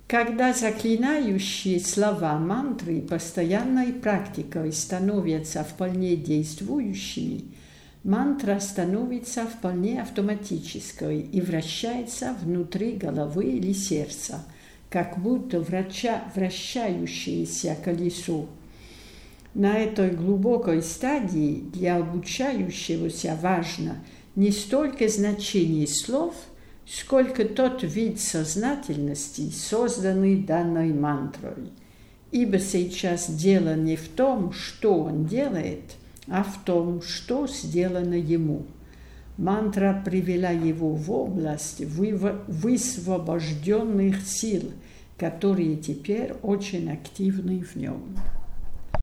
Когда заклинающие слова мантры постоянной практикой становятся вполне действующими, мантра становится вполне автоматической и вращается внутри головы или сердца, как будто вращающееся колесо. На этой глубокой стадии для обучающегося важно не столько значение слов, сколько тот вид сознательности, созданный данной мантрой. Ибо сейчас дело не в том, что он делает, а в том, что сделано ему. Мантра привела его в область высвобожденных сил, которые теперь очень активны в нем.